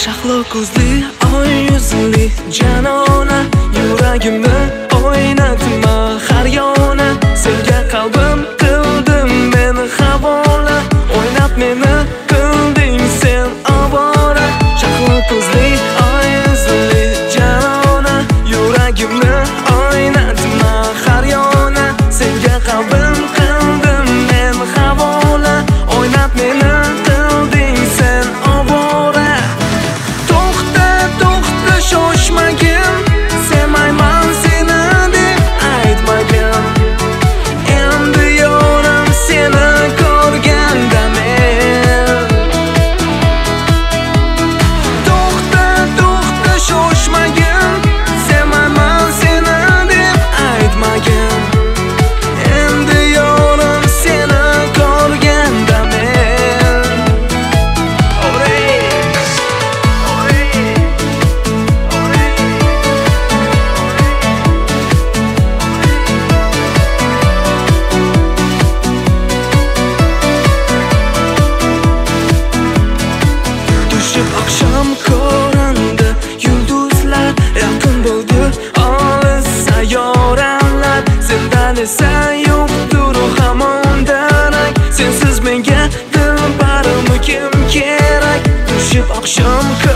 Shahlo ko'zli, oy yuzli janona, yuragimni o'ynatma har yona. Senga qalbim qildim men havola, o'ynab meni qilding sen ovora. Shahlo ko'zli, oy yuzli janona, yuragimni o'ynatma har yona. Senga qalbim qildim men havola, o'ynab meni qilding sen ovora. To'xta, to'xta, shoshmagin, sevmayman seni deb aytmagin. Endi yorim seni ko'rganda men. To'xta, to'xta, shoshmagin, sevmayman seni deb aytmagin. Endi yorim seni ko'rganda men. Tushib oqshom ko'rindi, yulduzlar yaqin bo'ldi, olis sayyoralar. Sendan esa yo'qdir hamon darak, sensiz menga dilbarim kim kerak. Tushib oqshom